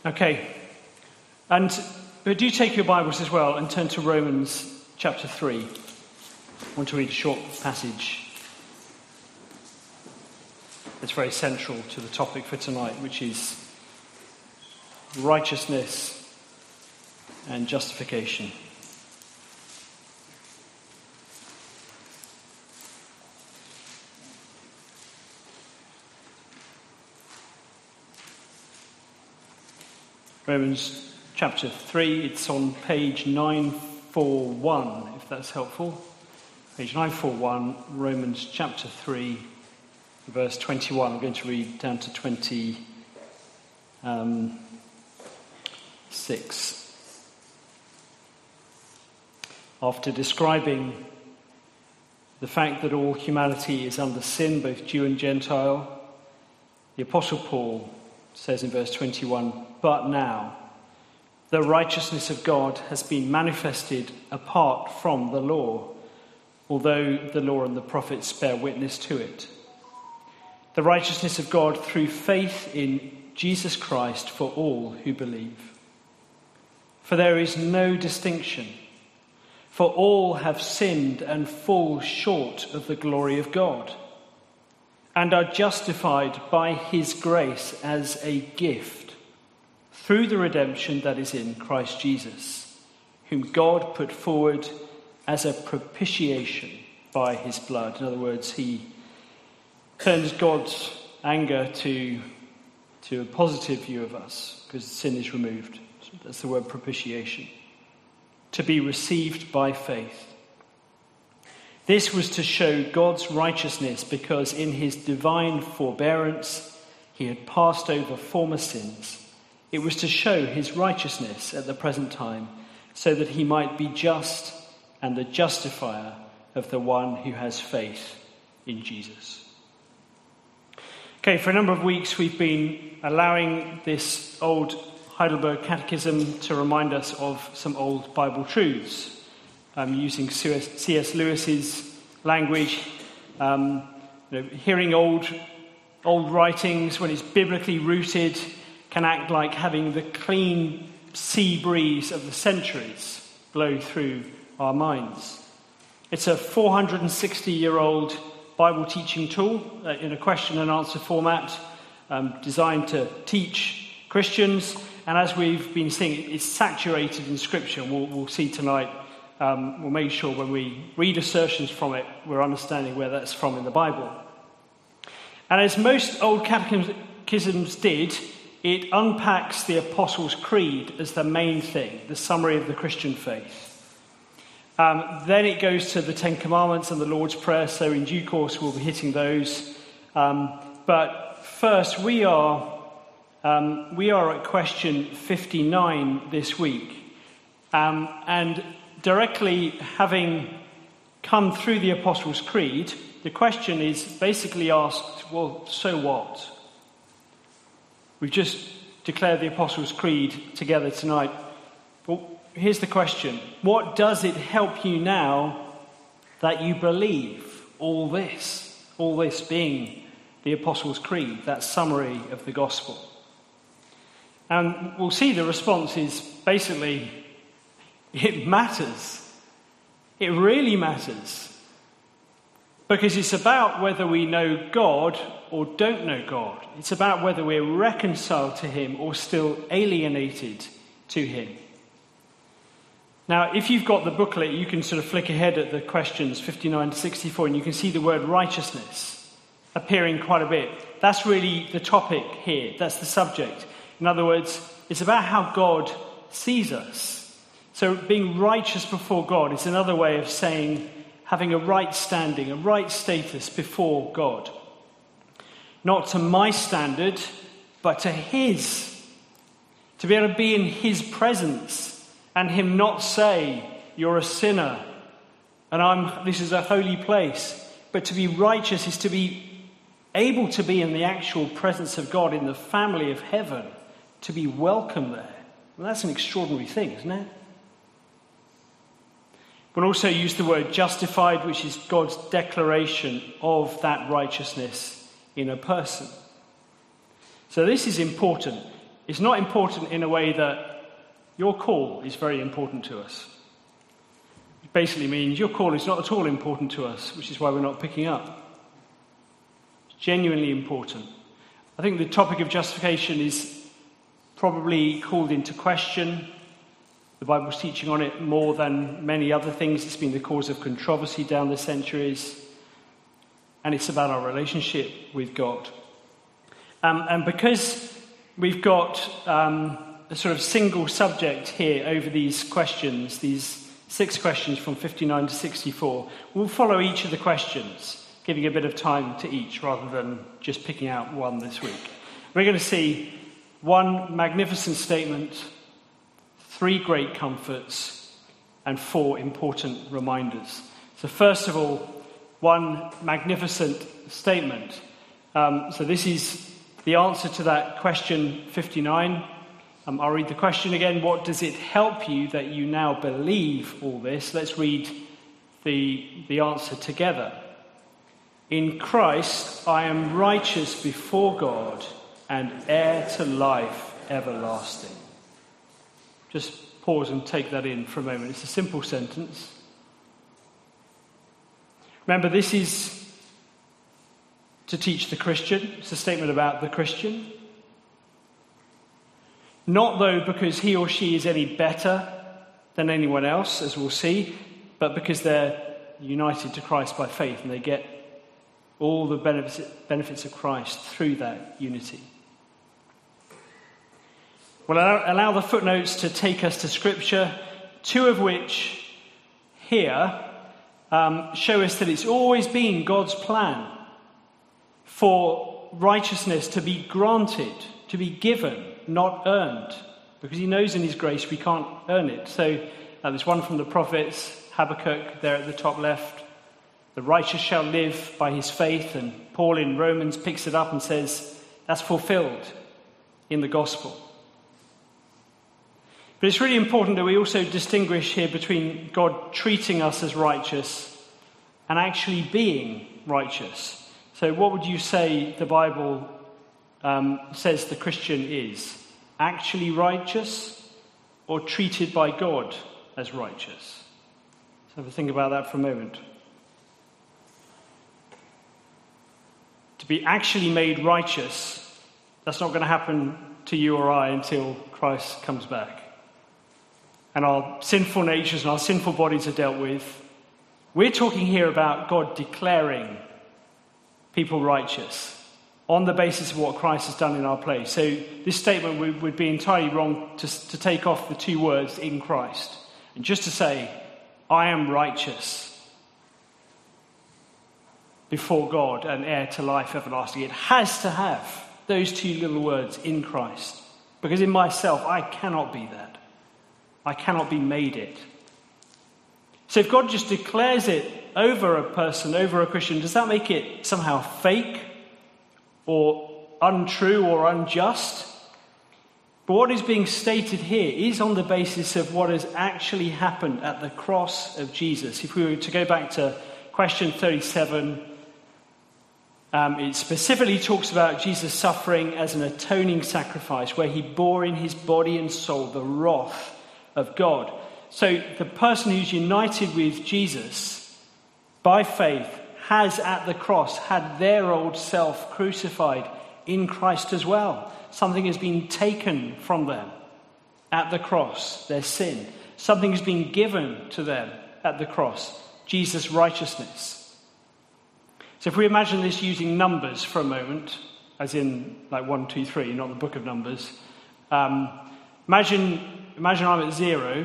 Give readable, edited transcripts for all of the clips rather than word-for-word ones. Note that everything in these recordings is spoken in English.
Okay, but do take your Bibles as well and turn to Romans chapter 3. I want to read a short passage that's very central to the topic for tonight, which is righteousness and justification. Romans chapter 3, it's on page 941, if that's helpful. Page 941, Romans chapter 3, verse 21. I'm going to read down to 26. After describing the fact that all humanity is under sin, both Jew and Gentile, the Apostle Paul says in verse 21, "But now the righteousness of God has been manifested apart from the law, although the law and the prophets bear witness to it. The righteousness of God through faith in Jesus Christ for all who believe. For there is no distinction, for all have sinned and fall short of the glory of God, and are justified by his grace as a gift through the redemption that is in Christ Jesus, whom God put forward as a propitiation by his blood." In other words, he turns God's anger to a positive view of us because sin is removed. That's the word propitiation. To be received by faith. This was to show God's righteousness because in his divine forbearance he had passed over former sins. It was to show his righteousness at the present time so that he might be just and the justifier of the one who has faith in Jesus. Okay, for a number of weeks we've been allowing this old Heidelberg Catechism to remind us of some old Bible truths. Using C.S. Lewis's language, hearing old writings when it's biblically rooted can act like having the clean sea breeze of the centuries blow through our minds. It's a 460-year-old Bible teaching tool in a question and answer format designed to teach Christians. And as we've been seeing, it's saturated in Scripture. We'll see tonight. We'll make sure when we read assertions from it, we're understanding where that's from in the Bible. And as most old catechisms did, it unpacks the Apostles' Creed as the main thing, the summary of the Christian faith. Then it goes to the Ten Commandments and the Lord's Prayer, so in due course we'll be hitting those. But first, we are at question 59 this week. And directly having come through the Apostles' Creed, the question is basically asked, well, so what? We've just declared the Apostles' Creed together tonight. Well, here's the question. What does it help you now that you believe all this being the Apostles' Creed, that summary of the gospel? And we'll see the response is basically, it matters. It really matters. Because it's about whether we know God or don't know God. It's about whether we're reconciled to him or still alienated to him. Now, if you've got the booklet, you can sort of flick ahead at the questions 59 to 64, and you can see the word righteousness appearing quite a bit. That's really the topic here. That's the subject. In other words, it's about how God sees us. So being righteous before God is another way of saying having a right standing, a right status before God. Not to my standard, but to his. To be able to be in his presence and him not say, you're a sinner and this is a holy place. But to be righteous is to be able to be in the actual presence of God, in the family of heaven, to be welcome there. Well, that's an extraordinary thing, isn't it? We'll also use the word justified, which is God's declaration of that righteousness in a person. So this is important. is not important in a way that your call is very important to us. It basically means your call is not at all important to us, which is why we're not picking up. It's genuinely important. I think the topic of justification is probably called into question. The Bible's teaching on it more than many other things. It's been the cause of controversy down the centuries. And it's about our relationship with God. And because we've got a sort of single subject here over these questions, these 6 questions from 59 to 64, we'll follow each of the questions, giving a bit of time to each rather than just picking out one this week. We're going to see 1 magnificent statement, 3 great comforts, and 4 important reminders. So first of all, 1 magnificent statement. So this is the answer to that question 59. I'll read the question again. What does it help you that you now believe all this? Let's read the answer together. In Christ I am righteous before God and heir to life everlasting. Just pause and take that in for a moment. It's a simple sentence. Remember, this is to teach the Christian. It's a statement about the Christian. Not, though, because he or she is any better than anyone else, as we'll see, but because they're united to Christ by faith and they get all the benefits of Christ through that unity. Well, allow the footnotes to take us to Scripture, 2 of which here show us that it's always been God's plan for righteousness to be granted, to be given, not earned, because he knows in his grace we can't earn it. So there's one from the prophets, Habakkuk there at the top left. The righteous shall live by his faith, and Paul in Romans picks it up and says that's fulfilled in the gospel. But it's really important that we also distinguish here between God treating us as righteous and actually being righteous. So what would you say the Bible says the Christian is? Actually righteous or treated by God as righteous? So have a think about that for a moment. To be actually made righteous, that's not going to happen to you or I until Christ comes back. And our sinful natures and our sinful bodies are dealt with. We're talking here about God declaring people righteous on the basis of what Christ has done in our place. So this statement would be entirely wrong to take off the 2 words in Christ and just to say, I am righteous before God and heir to life everlasting. It has to have those 2 little words in Christ, because in myself I cannot be that. I cannot be made it. So if God just declares it over a person, over a Christian, does that make it somehow fake or untrue or unjust? But what is being stated here is on the basis of what has actually happened at the cross of Jesus. If we were to go back to question 37, it specifically talks about Jesus suffering as an atoning sacrifice, where he bore in his body and soul the wrath of God. So the person who's united with Jesus by faith has at the cross had their old self crucified in Christ as well. Something has been taken from them at the cross, their sin. Something has been given to them at the cross, Jesus' righteousness. So if we imagine this using numbers for a moment, as in like 1, 2, 3, not the book of Numbers. Imagine I'm at 0,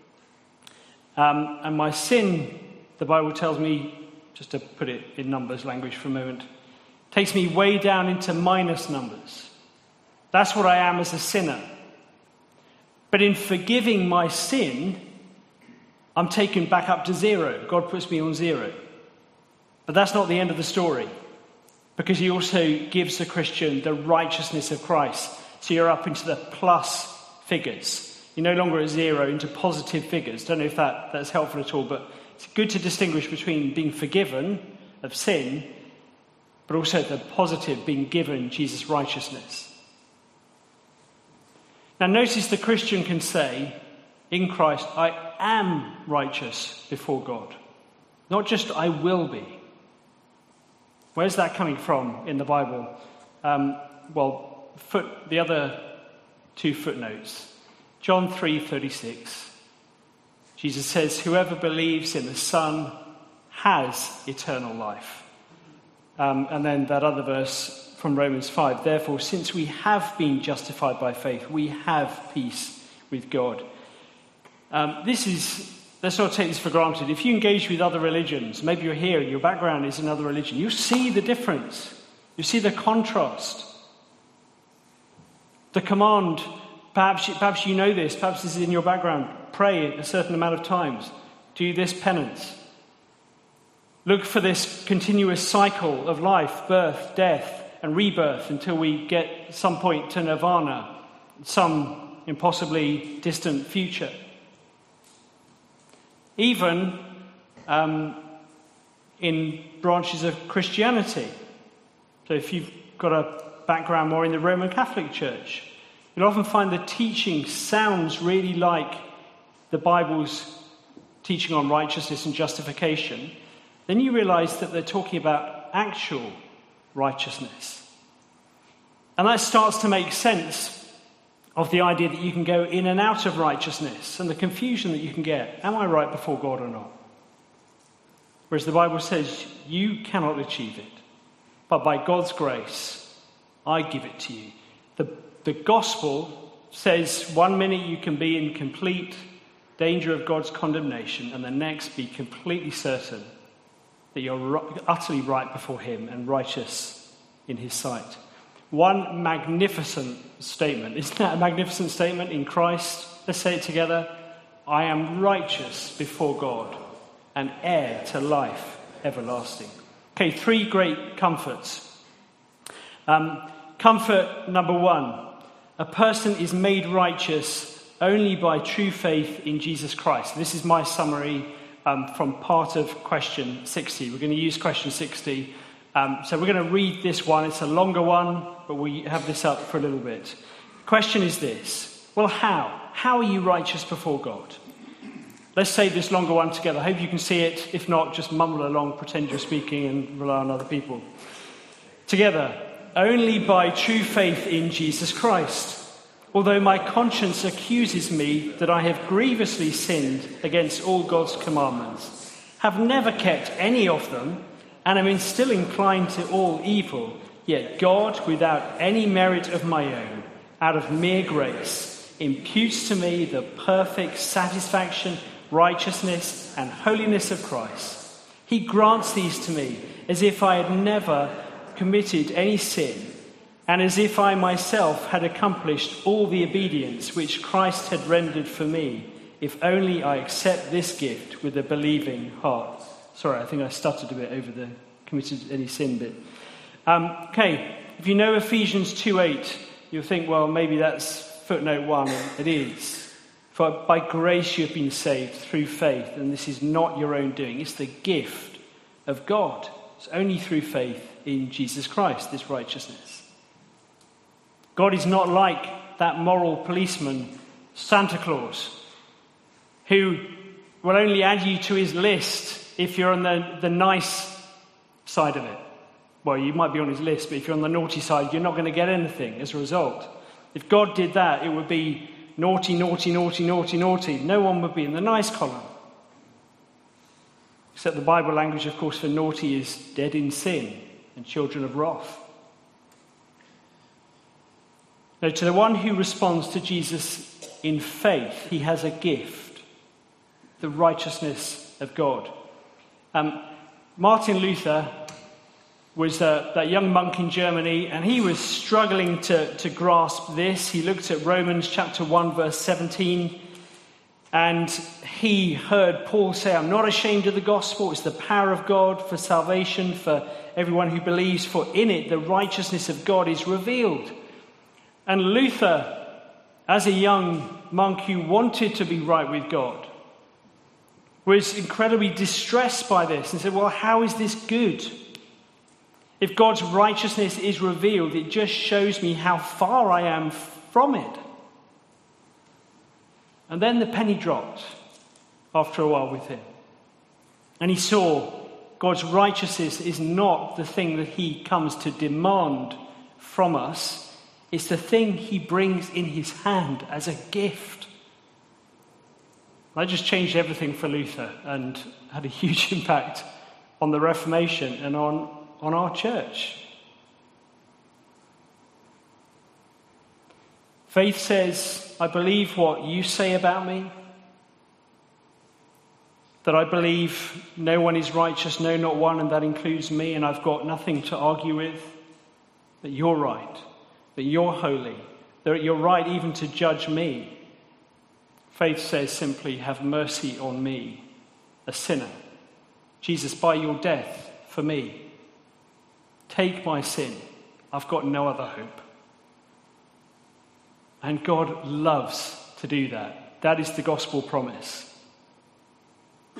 and my sin, the Bible tells me, just to put it in numbers language for a moment, takes me way down into minus numbers. That's what I am as a sinner. But in forgiving my sin, I'm taken back up to 0. God puts me on 0. But that's not the end of the story, because he also gives the Christian the righteousness of Christ. So you're up into the plus figures. You're no longer at 0 into positive figures. Don't know if that's helpful at all, but it's good to distinguish between being forgiven of sin, but also the positive, being given Jesus' righteousness. Now notice the Christian can say, in Christ, I am righteous before God. Not just I will be. Where's that coming from in the Bible? The other two footnotes. John 3:36. Jesus says, whoever believes in the Son has eternal life. And then that other verse from Romans 5. Therefore, since we have been justified by faith, we have peace with God. Let's not take this for granted. If you engage with other religions, maybe you're here and your background is another religion, you see the difference. You see the contrast. The command, perhaps you know this, perhaps this is in your background, pray a certain amount of times, do this penance. Look for this continuous cycle of life, birth, death, and rebirth until we get some point to nirvana, some impossibly distant future. Even in branches of Christianity. So if you've got a background more in the Roman Catholic Church, you'll often find the teaching sounds really like the Bible's teaching on righteousness and justification. Then you realize that they're talking about actual righteousness. And that starts to make sense of the idea that you can go in and out of righteousness and the confusion that you can get. Am I right before God or not? Whereas the Bible says you cannot achieve it, but by God's grace, I give it to you. The gospel says 1 minute you can be in complete danger of God's condemnation and the next be completely certain that you're utterly right before him and righteous in his sight. One magnificent statement. Isn't that a magnificent statement in Christ? Let's say it together. I am righteous before God and heir to life everlasting. Okay, 3 great comforts. Comfort number 1. A person is made righteous only by true faith in Jesus Christ. This is my summary from part of question 60. We're going to use question 60. So we're going to read this one. It's a longer one, but we have this up for a little bit. The question is this. Well, how? How are you righteous before God? Let's say this longer one together. I hope you can see it. If not, just mumble along, pretend you're speaking and rely on other people. Together. Only by true faith in Jesus Christ. Although my conscience accuses me that I have grievously sinned against all God's commandments, have never kept any of them, and am still inclined to all evil, yet God, without any merit of my own, out of mere grace, imputes to me the perfect satisfaction, righteousness, and holiness of Christ. He grants these to me as if I had never committed any sin, and as if I myself had accomplished all the obedience which Christ had rendered for me, if only I accept this gift with a believing heart. Sorry, I think I stuttered a bit over the committed any sin bit. Okay, if you know Ephesians 2:8, you'll think, well, maybe that's footnote 1. It is. For by grace you have been saved through faith, and this is not your own doing. It's the gift of God. It's only through faith in Jesus Christ, this righteousness. God is not like that moral policeman, Santa Claus, who will only add you to his list if you're on the nice side of it. Well, you might be on his list, but if you're on the naughty side, you're not going to get anything as a result. If God did that, it would be naughty, naughty, naughty, naughty, naughty. No one would be in the nice column. Except the Bible language, of course, for naughty is dead in sin and children of wrath. Now, to the one who responds to Jesus in faith, he has a gift, the righteousness of God. Martin Luther was that young monk in Germany, and he was struggling to grasp this. He looked at Romans chapter 1, verse 17, and he heard Paul say, I'm not ashamed of the gospel. It's the power of God for salvation for everyone who believes, for in it the righteousness of God is revealed. And Luther, as a young monk who wanted to be right with God, was incredibly distressed by this and said, well, how is this good? If God's righteousness is revealed, it just shows me how far I am from it. And then the penny dropped after a while with him. And he saw God's righteousness is not the thing that he comes to demand from us. It's the thing he brings in his hand as a gift. That just changed everything for Luther and had a huge impact on the Reformation and on our church. Faith says, I believe what you say about me, that I believe no one is righteous, no, not one, and that includes me, and I've got nothing to argue with, that you're right, that you're holy, that you're right even to judge me. Faith says simply, have mercy on me, a sinner. Jesus, by your death for me, take my sin. I've got no other hope. And God loves to do that. That is the gospel promise. You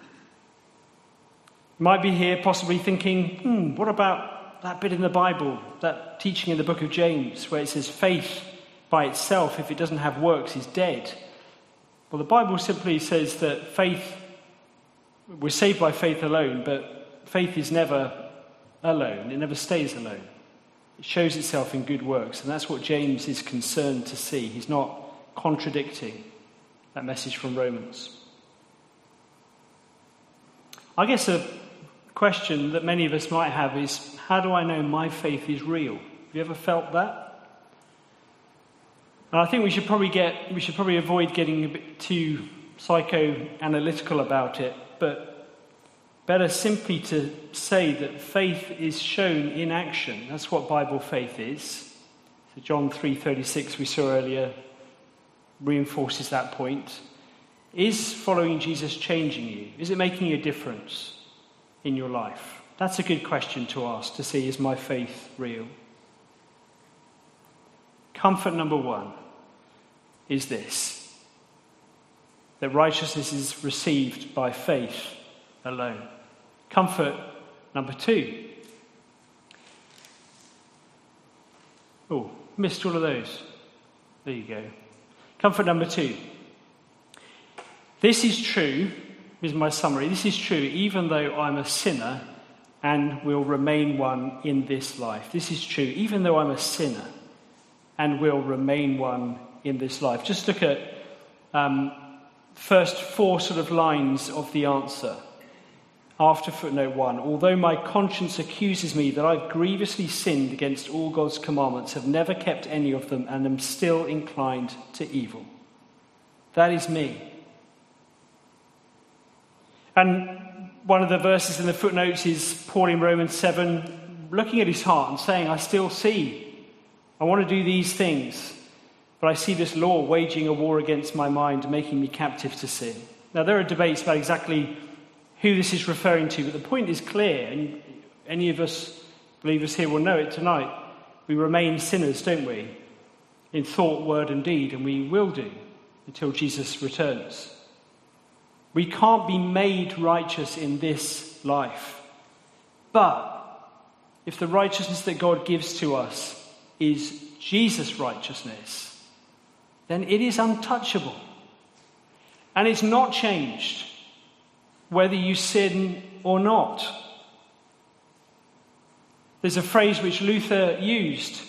might be here possibly thinking, what about that bit in the Bible, that teaching in the book of James, where it says faith by itself, if it doesn't have works, is dead. Well, the Bible simply says that faith, we're saved by faith alone, but faith is never alone. It never stays alone. It shows itself in good works, and that's what James is concerned to see. He's not contradicting that message from Romans. I guess a question that many of us might have is, how do I know my faith is real? Have you ever felt that? And I think we should probably avoid getting a bit too psychoanalytical about it, but better simply to say that faith is shown in action. That's what Bible faith is. So John 3:36 we saw earlier reinforces that point. Is following Jesus changing you? Is it making a difference in your life? That's a good question to ask, to see, is my faith real? Comfort number one is this, that righteousness is received by faith alone. Comfort number two. Oh, missed all of those. There you go. Comfort number two. This is true, is my summary. This is true even though I'm a sinner and will remain one in this life. This is true even though I'm a sinner and will remain one in this life. Just look at first four sort of lines of the answer. After footnote 1, although my conscience accuses me that I've grievously sinned against all God's commandments, have never kept any of them, and am still inclined to evil. That is me. And one of the verses in the footnotes is Paul in Romans 7, looking at his heart and saying, I still see, I want to do these things, but I see this law waging a war against my mind, making me captive to sin. Now, there are debates about exactly who this is referring to, but the point is clear, and any of us believers here will know it tonight. We remain sinners, don't we? In thought, word, and deed, and we will do until Jesus returns. We can't be made righteous in this life. But if the righteousness that God gives to us is Jesus' righteousness, then it is untouchable. And it's not changed, whether you sin or not. There's a phrase which Luther used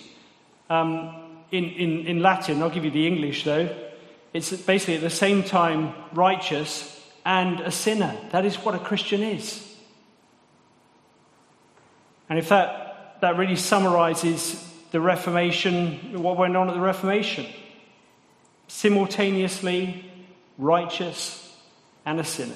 in Latin. I'll give you the English, though. It's basically at the same time righteous and a sinner. That is what a Christian is. And if that really summarizes the Reformation, what went on at the Reformation. Simultaneously righteous and a sinner.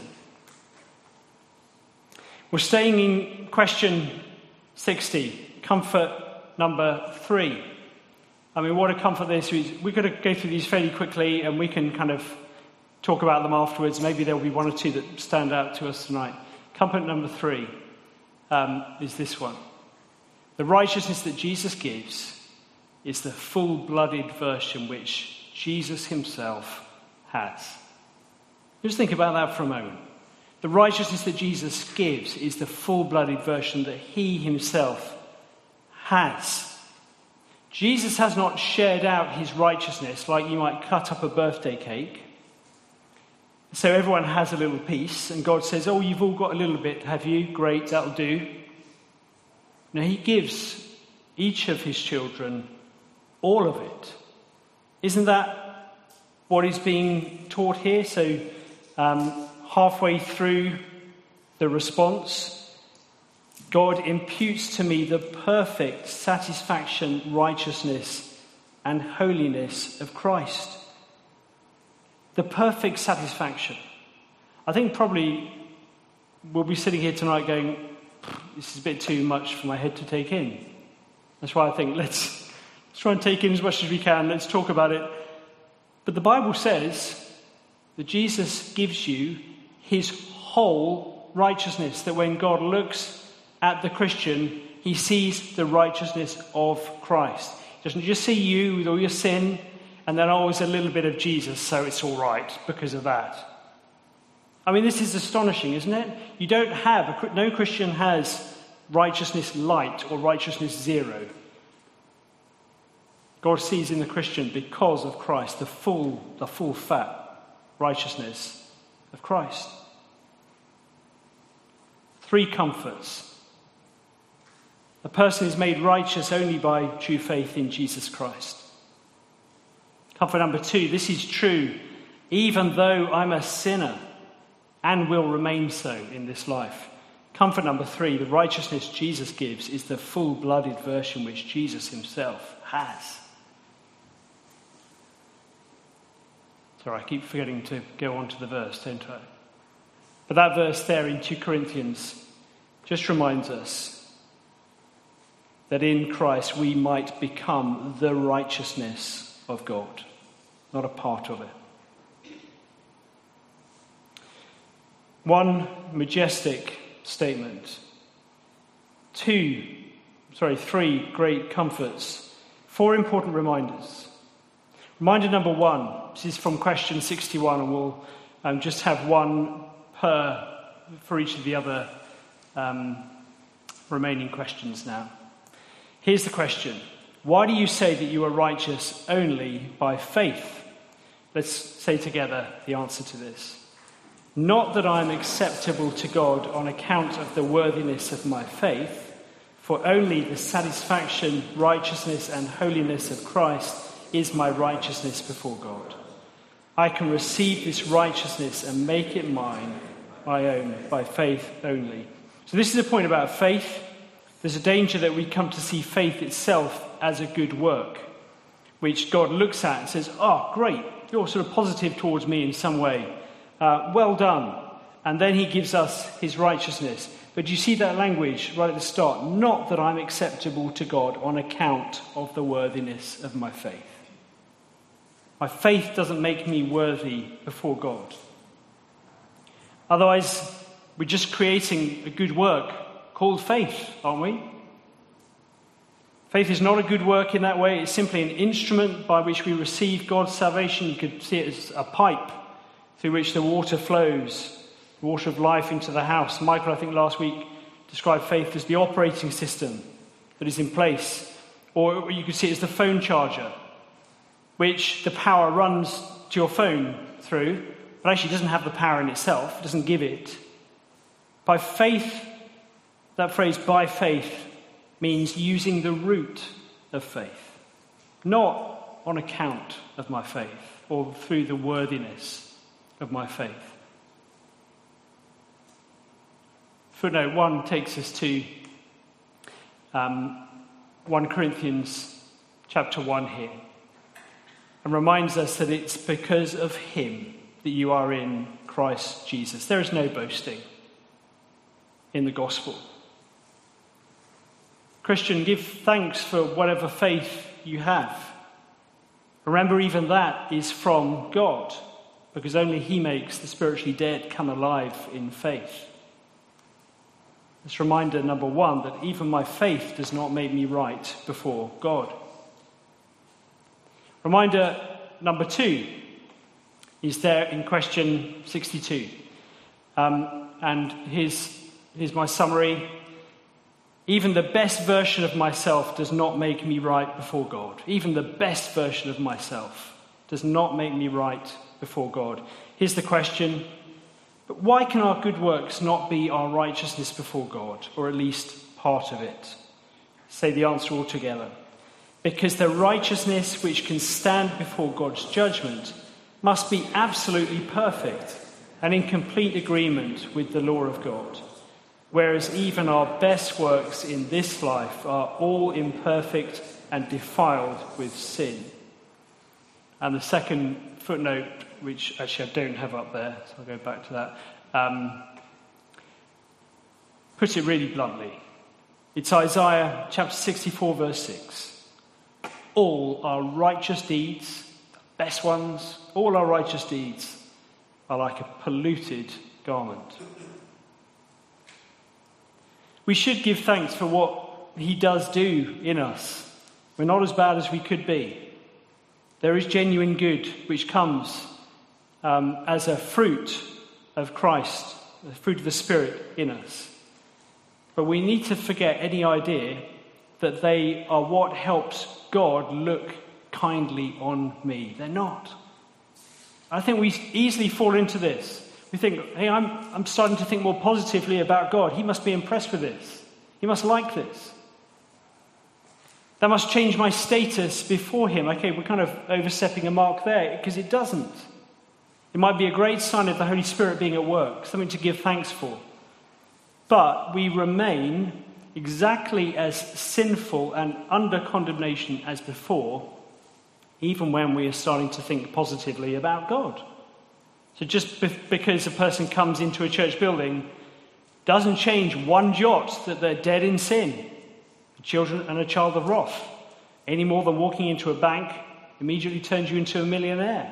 We're staying in question 60, comfort number 3. I mean, what a comfort this is. We're going to go through these fairly quickly and we can kind of talk about them afterwards. Maybe there'll be one or two that stand out to us tonight. Comfort number 3 is this one. The righteousness that Jesus gives is the full-blooded version which Jesus himself has. Just think about that for a moment. The righteousness that Jesus gives is the full-blooded version that he himself has. Jesus has not shared out his righteousness like you might cut up a birthday cake So everyone has a little piece, and God says, oh, you've all got a little bit, have you? Great, that'll do. Now he gives each of his children all of it. Isn't that what is being taught here? So halfway through the response, God imputes to me the perfect satisfaction, righteousness, and holiness of Christ. The perfect satisfaction. I think probably we'll be sitting here tonight going, this is a bit too much for my head to take in. That's why I think let's try and take in as much as we can. Let's talk about it. But the Bible says that Jesus gives you his whole righteousness. That when God looks at the Christian, he sees the righteousness of Christ. He doesn't just see you with all your sin and then always a little bit of Jesus, so it's all right because of that. I mean, this is astonishing, isn't it? You don't have, no Christian has righteousness light or righteousness zero. God sees in the Christian, because of Christ, the full fat righteousness of Christ. 3 comforts. A person is made righteous only by true faith in Jesus Christ. Comfort number 2, this is true, even though I'm a sinner and will remain so in this life. Comfort number 3, the righteousness Jesus gives is the full-blooded version which Jesus himself has. Sorry, I keep forgetting to go on to the verse, don't I? But that verse there in 2 Corinthians just reminds us that in Christ we might become the righteousness of God, not a part of it. 1 majestic statement. 3 great comforts. 4 important reminders. Reminder number 1, this is from question 61, and we'll just have one for each of the other remaining questions now. Here's the question. Why do you say that you are righteous only by faith? Let's say together the answer to this. Not that I am acceptable to God on account of the worthiness of my faith, for only the satisfaction, righteousness, and holiness of Christ is my righteousness before God. I can receive this righteousness and make it mine, my own, by faith only. So this is a point about faith. There's a danger that we come to see faith itself as a good work, which God looks at and says, oh, great, you're sort of positive towards me in some way. Well done. And then he gives us his righteousness. But you see that language right at the start? Not that I'm acceptable to God on account of the worthiness of my faith. My faith doesn't make me worthy before God. Otherwise, we're just creating a good work called faith, aren't we? Faith is not a good work in that way. It's simply an instrument by which we receive God's salvation. You could see it as a pipe through which the water flows, the water of life into the house. Michael, I think last week, described faith as the operating system that is in place. Or you could see it as the phone charger, which the power runs to your phone through, but actually doesn't have the power in itself, doesn't give it. By faith, that phrase, by faith, means using the root of faith, not on account of my faith or through the worthiness of my faith. Footnote 1 takes us to 1 Corinthians chapter 1 here, and reminds us that it's because of him that you are in Christ Jesus. There is no boasting in the gospel. Christian, give thanks for whatever faith you have. Remember, even that is from God, because only he makes the spiritually dead come alive in faith. It's reminder number 1 that even my faith does not make me right before God. Reminder number 2 is there in question 62. And here's my summary. Even the best version of myself does not make me right before God. Even the best version of myself does not make me right before God. Here's the question: but why can our good works not be our righteousness before God, or at least part of it? Say the answer all together. Because the righteousness which can stand before God's judgment must be absolutely perfect and in complete agreement with the law of God, whereas even our best works in this life are all imperfect and defiled with sin. And the second footnote, which actually I don't have up there, so I'll go back to that, puts it really bluntly. It's Isaiah chapter 64, verse 6. All our righteous deeds, the best ones, all our righteous deeds are like a polluted garment. We should give thanks for what he does do in us. We're not as bad as we could be. There is genuine good which comes as a fruit of Christ, the fruit of the Spirit in us. But we need to forget any idea that they are what helps God look kindly on me. They're not. I think we easily fall into this. We think, hey, I'm starting to think more positively about God. He must be impressed with this. He must like this. That must change my status before him. Okay, we're kind of overstepping a mark there, because it doesn't. It might be a great sign of the Holy Spirit being at work, something to give thanks for. But we remain exactly as sinful and under condemnation as before, even when we are starting to think positively about God. So just because a person comes into a church building doesn't change one jot that they're dead in sin, children and a child of wrath, any more than walking into a bank immediately turns you into a millionaire.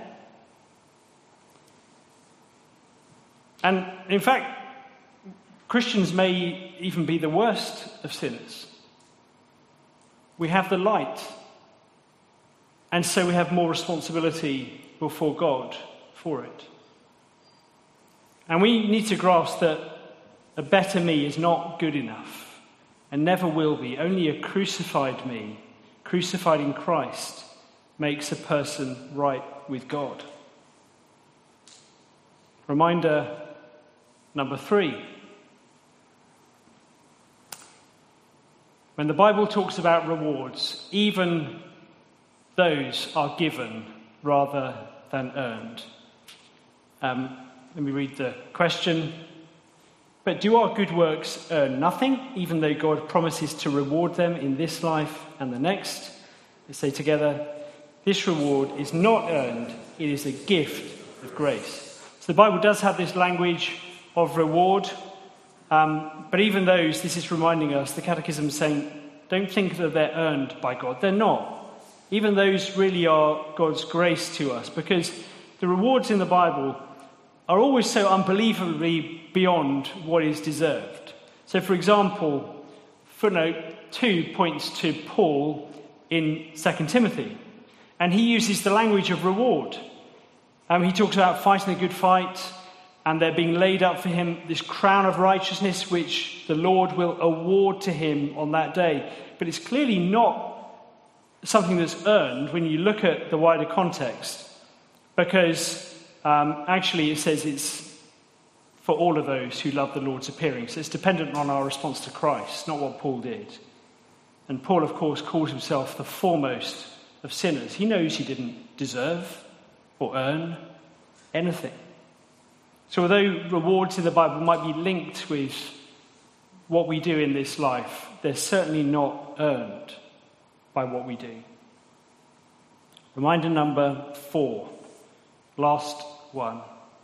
And in fact, Christians may even be the worst of sinners. We have the light, and so we have more responsibility before God for it. And we need to grasp that a better me is not good enough and never will be. Only a crucified me, crucified in Christ, makes a person right with God. Reminder number 3. When the Bible talks about rewards, even those are given rather than earned. Let me read the question. But do our good works earn nothing, even though God promises to reward them in this life and the next? Let's say together, this reward is not earned, it is a gift of grace. So the Bible does have this language of reward, but even those, this is reminding us, the Catechism is saying, don't think that they're earned by God. They're not. Even those really are God's grace to us, because the rewards in the Bible are always so unbelievably beyond what is deserved. So, for example, footnote 2 points to Paul in 2 Timothy, and he uses the language of reward. He talks about fighting a good fight, and there being laid up for him this crown of righteousness, which the Lord will award to him on that day. But it's clearly not something that's earned when you look at the wider context, because actually it says it's for all of those who love the Lord's appearing. So it's dependent on our response to Christ, not what Paul did. And Paul, of course, calls himself the foremost of sinners. He knows he didn't deserve or earn anything. So although rewards in the Bible might be linked with what we do in this life, they're certainly not earned by what we do. Reminder number 4, last one.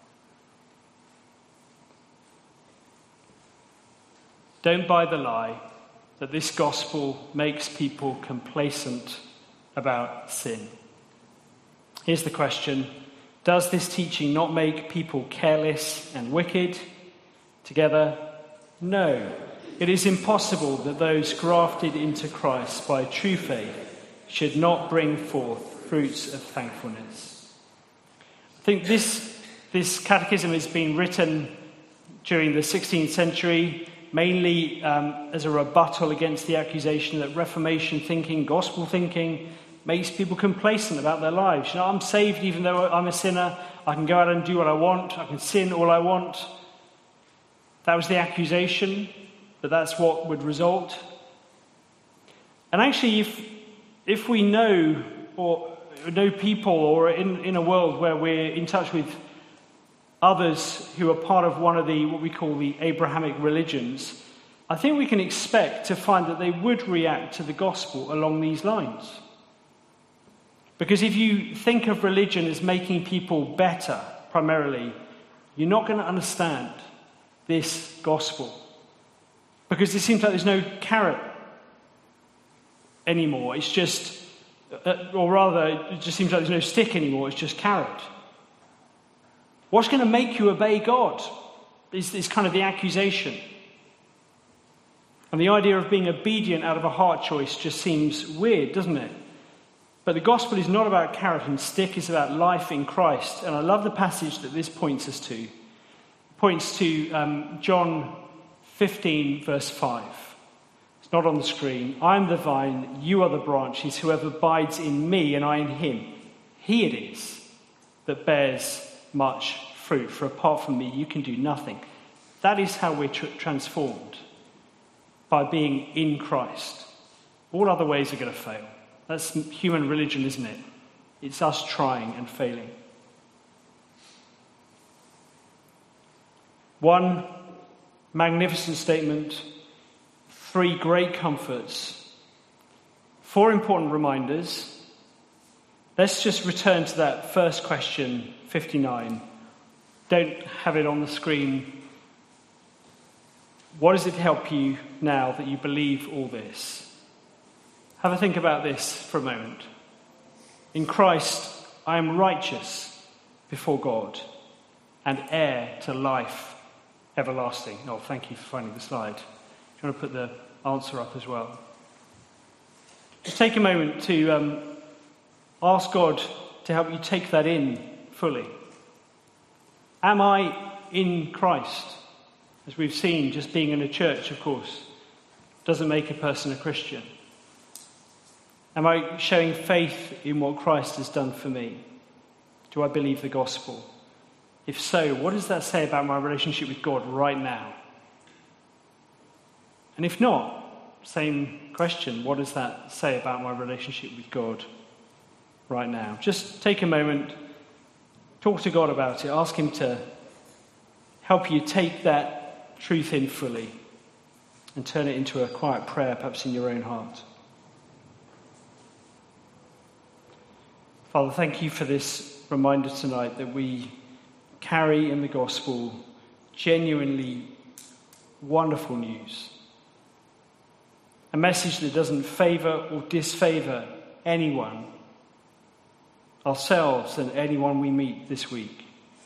Don't buy the lie that this gospel makes people complacent about sin. Here's the question. Does this teaching not make people careless and wicked? Together, no. It is impossible that those grafted into Christ by true faith should not bring forth fruits of thankfulness. I think this catechism has been written during the 16th century, mainly as a rebuttal against the accusation that Reformation thinking, gospel thinking, makes people complacent about their lives. I'm saved even though I'm a sinner. I can go out and do what I want. I can sin all I want. That was the accusation, but that's what would result. And actually, if we know people or in a world where we're in touch with others who are part of one of what we call the Abrahamic religions, I think we can expect to find that they would react to the gospel along these lines. Because if you think of religion as making people better, primarily, you're not going to understand this gospel. Because it seems like there's no carrot anymore. It's just, or rather, it just seems like there's no stick anymore. It's just carrot. What's going to make you obey God is kind of the accusation. And the idea of being obedient out of a heart choice just seems weird, doesn't it? But the gospel is not about carrot and stick, it's about life in Christ. And I love the passage that this points us to. It points to John 15, verse 5. It's not on the screen. I am the vine, you are the branches. Whoever abides in me and I in him, he it is that bears much fruit. For apart from me, you can do nothing. That is how we're transformed, by being in Christ. All other ways are going to fail. That's human religion, isn't it? It's us trying and failing. One magnificent statement, 3 great comforts, 4 important reminders. Let's just return to that first question, 59. Don't have it on the screen. What does it help you now that you believe all this? Have a think about this for a moment. In Christ, I am righteous before God and heir to life everlasting. Oh, thank you for finding the slide. Do you want to put the answer up as well? Just take a moment to ask God to help you take that in fully. Am I in Christ? As we've seen, just being in a church, of course, doesn't make a person a Christian. Am I showing faith in what Christ has done for me? Do I believe the gospel? If so, what does that say about my relationship with God right now? And if not, same question, what does that say about my relationship with God right now? Just take a moment, talk to God about it, ask him to help you take that truth in fully and turn it into a quiet prayer, perhaps in your own heart. Father, thank you for this reminder tonight that we carry in the gospel genuinely wonderful news. A message that doesn't favour or disfavour anyone, ourselves and anyone we meet this week.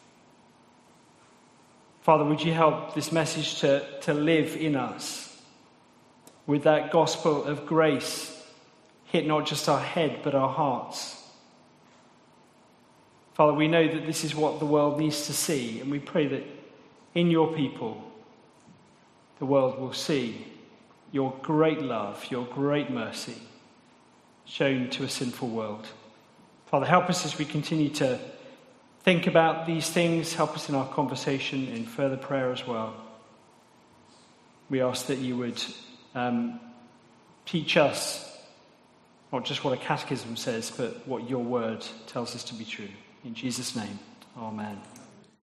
Father, would you help this message to live in us with that gospel of grace hit not just our head but our hearts. Father, we know that this is what the world needs to see, and we pray that in your people, the world will see your great love, your great mercy shown to a sinful world. Father, help us as we continue to think about these things. Help us in our conversation, in further prayer as well. We ask that you would teach us not just what a catechism says, but what your word tells us to be true. In Jesus' name, amen.